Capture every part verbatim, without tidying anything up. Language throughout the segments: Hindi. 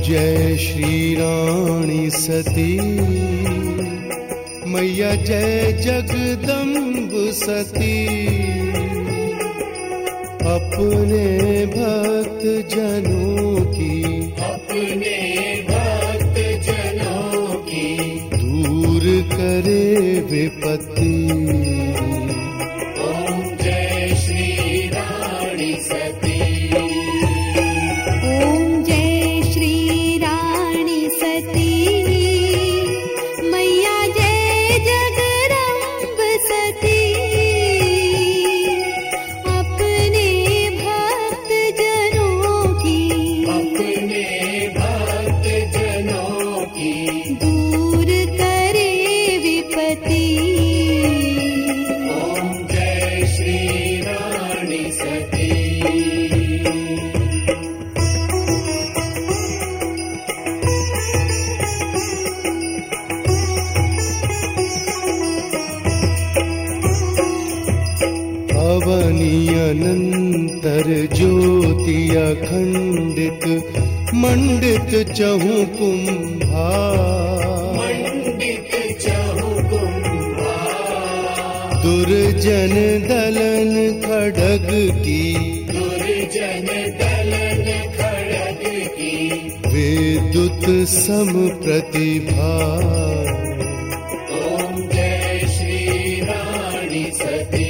जय श्री रानी सती मैया, जय जगदम्ब सती। अपने भक्त जनों की, अपने भक्त जनों की दूर करे विपत्ति। ओम जय श्री रानी सती। ओम जय श्री रानी सती मैया, जय जगदम्ब सती। अपने भक्त जनों की, अपने भक्त जनों की दूर करे विपत्ति। ओम जय श्री रानी सती। अवनी अनंतर ज्योति अखंडित मंडित चहु कुंभा। मंडित चहु कुंभा, दुर्जन दलन खड्ग की, दुर्जन दलन खड्ग की विद्युत सम प्रतिभा। ओम जय श्री रानी सती।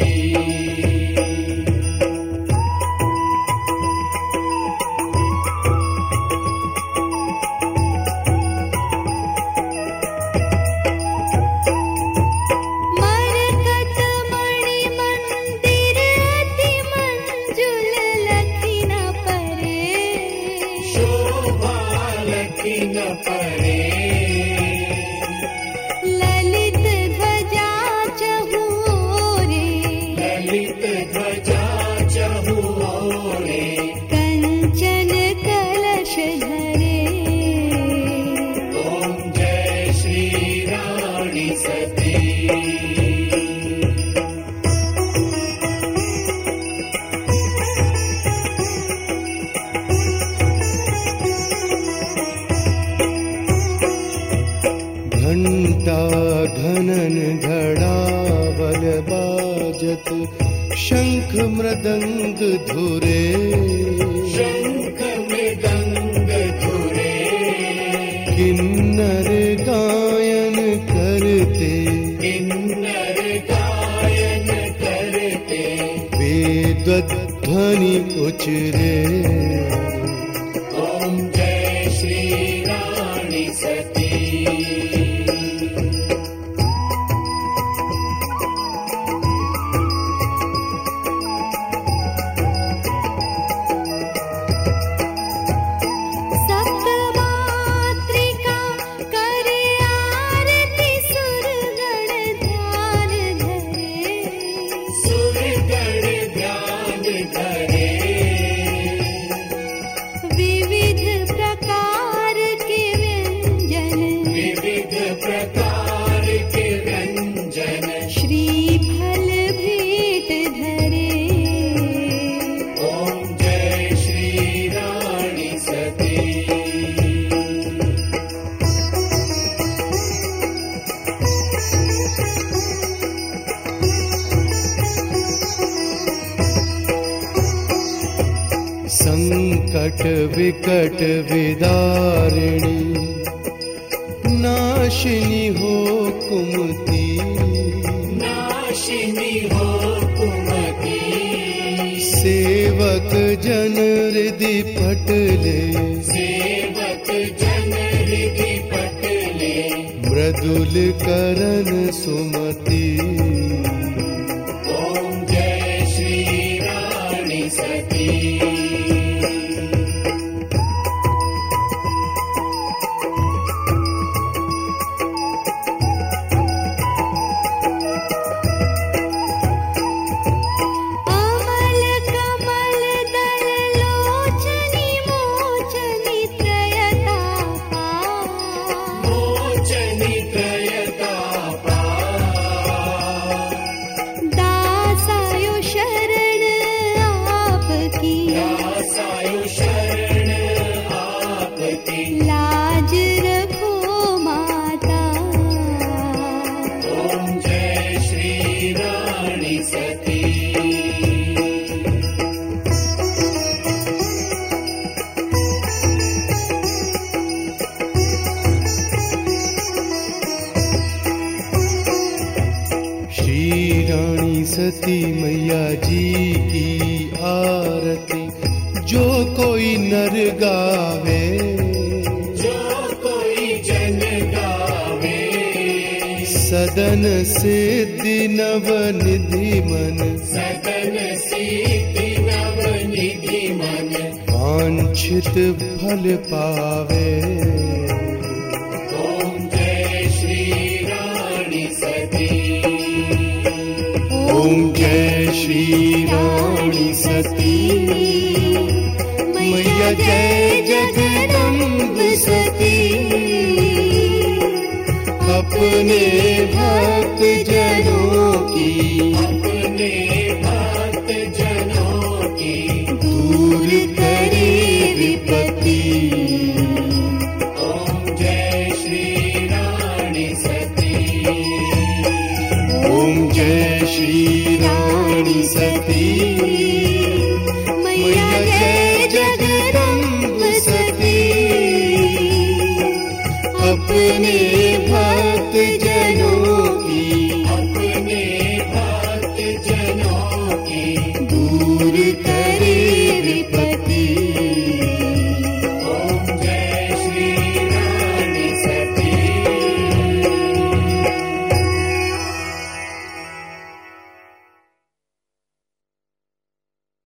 मरकत मणि मंदिर अति मंजुल लखिन परे। शोभा लखिन परे, ललित ध्वजा चहु ओरे। ललित ध्वजा चहु ओरे। कंचन कलश धरे। ओम जय श्री रानी सती। घंटा घनन घड़ावल बाजत, शंख मृदंग धुरे। शंख मृदंग धुरे, किन्नर गायन करते, किन्नर गायन करते। वेदध्वनि उचरे। ओम जय श्री रानी सती। सप्तमातृका करे आरती, सुरगण ध्यान धरे। सुरगण ध्यान धरे, विविध प्रकार के व्यंजन, विविध प्रकार के व्यंजन श्रीफल भेंट धरे। ओम जय श्री रानी सती। संकट विकट विदारिणी, नाशिनी हो कुमति। नाशिनी हो कुमति, सेवक जन हृदि पटले। सेवक जन हृदि पटले। मृदुल करन सुमति। ओम जय श्री रानी सती। अमल कमल दल लोचनी मोचनी त्रयतापा। मोचनी त्रयतापा, दासायो शरण आपकी। सती मैया जी की आरती जो कोई नर गावे, जो कोई जन गावे, सदन सिद्धि नवनिधि मन, सदन सिद्धि नवनिधि मन, वांछित फल पावे। ओम जय श्री रानी सती, ओम जय श्री रानी सती, मैया जय जगदम्ब सती, अपने भक्त जनों की, अपने भक्त जनों की दूर करे विपत्ति। ओम जय श्री रानी सती, ओम जय श्री रानी सती,